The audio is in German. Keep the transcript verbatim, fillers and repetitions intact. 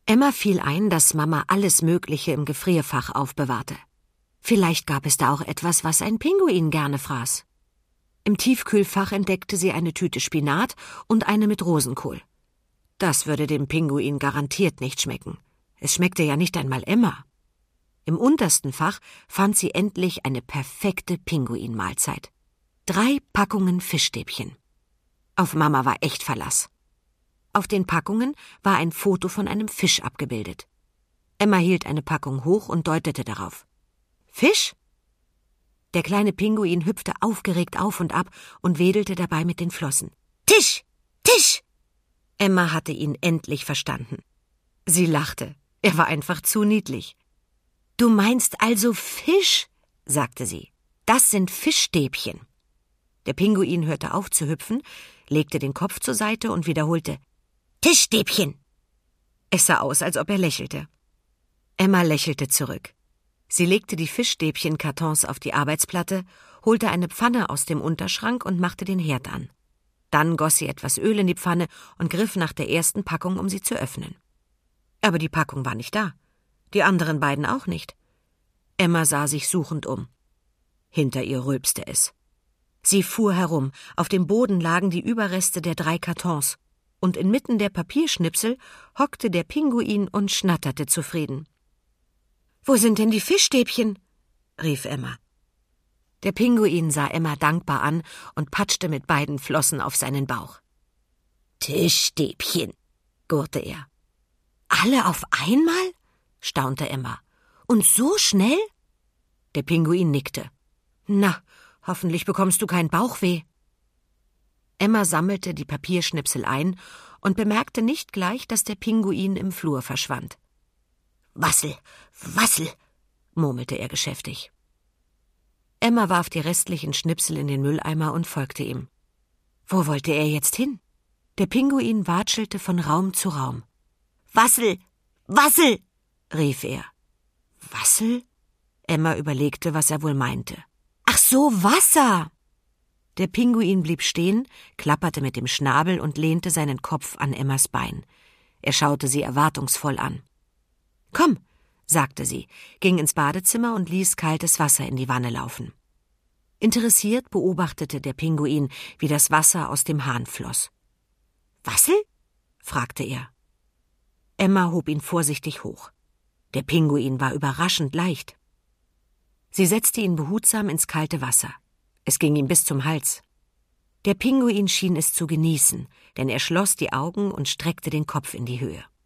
Emma fiel ein, dass Mama alles Mögliche im Gefrierfach aufbewahrte. Vielleicht gab es da auch etwas, was ein Pinguin gerne fraß. Im Tiefkühlfach entdeckte sie eine Tüte Spinat und eine mit Rosenkohl. Das würde dem Pinguin garantiert nicht schmecken. Es schmeckte ja nicht einmal Emma. Im untersten Fach fand sie endlich eine perfekte Pinguinmahlzeit. Drei Packungen Fischstäbchen. Auf Mama war echt Verlass. Auf den Packungen war ein Foto von einem Fisch abgebildet. Emma hielt eine Packung hoch und deutete darauf. »Fisch?« Der kleine Pinguin hüpfte aufgeregt auf und ab und wedelte dabei mit den Flossen. »Tisch! Tisch!« Emma hatte ihn endlich verstanden. Sie lachte. Er war einfach zu niedlich. »Du meinst also Fisch?«, sagte sie. »Das sind Fischstäbchen.« Der Pinguin hörte auf zu hüpfen, legte den Kopf zur Seite und wiederholte »Tischstäbchen!« Es sah aus, als ob er lächelte. Emma lächelte zurück. Sie legte die Fischstäbchenkartons auf die Arbeitsplatte, holte eine Pfanne aus dem Unterschrank und machte den Herd an. Dann goss sie etwas Öl in die Pfanne und griff nach der ersten Packung, um sie zu öffnen. Aber die Packung war nicht da. Die anderen beiden auch nicht. Emma sah sich suchend um. Hinter ihr rülpste es. Sie fuhr herum. Auf dem Boden lagen die Überreste der drei Kartons. Und inmitten der Papierschnipsel hockte der Pinguin und schnatterte zufrieden. »Wo sind denn die Fischstäbchen?« rief Emma. Der Pinguin sah Emma dankbar an und patschte mit beiden Flossen auf seinen Bauch. »Tischstäbchen«, gurrte er. »Alle auf einmal?« staunte Emma. »Und so schnell?« Der Pinguin nickte. »Na, hoffentlich bekommst du keinen Bauchweh.« Emma sammelte die Papierschnipsel ein und bemerkte nicht gleich, dass der Pinguin im Flur verschwand. »Wassel, Wassel«, murmelte er geschäftig. Emma warf die restlichen Schnipsel in den Mülleimer und folgte ihm. Wo wollte er jetzt hin? Der Pinguin watschelte von Raum zu Raum. »Wassel, Wassel«, rief er. »Wassel?« Emma überlegte, was er wohl meinte. »Ach so, Wasser!« Der Pinguin blieb stehen, klapperte mit dem Schnabel und lehnte seinen Kopf an Emmas Bein. Er schaute sie erwartungsvoll an. »Komm«, sagte sie, ging ins Badezimmer und ließ kaltes Wasser in die Wanne laufen. Interessiert beobachtete der Pinguin, wie das Wasser aus dem Hahn floss. »Wassel?« fragte er. Emma hob ihn vorsichtig hoch. Der Pinguin war überraschend leicht. Sie setzte ihn behutsam ins kalte Wasser. Es ging ihm bis zum Hals. Der Pinguin schien es zu genießen, denn er schloss die Augen und streckte den Kopf in die Höhe.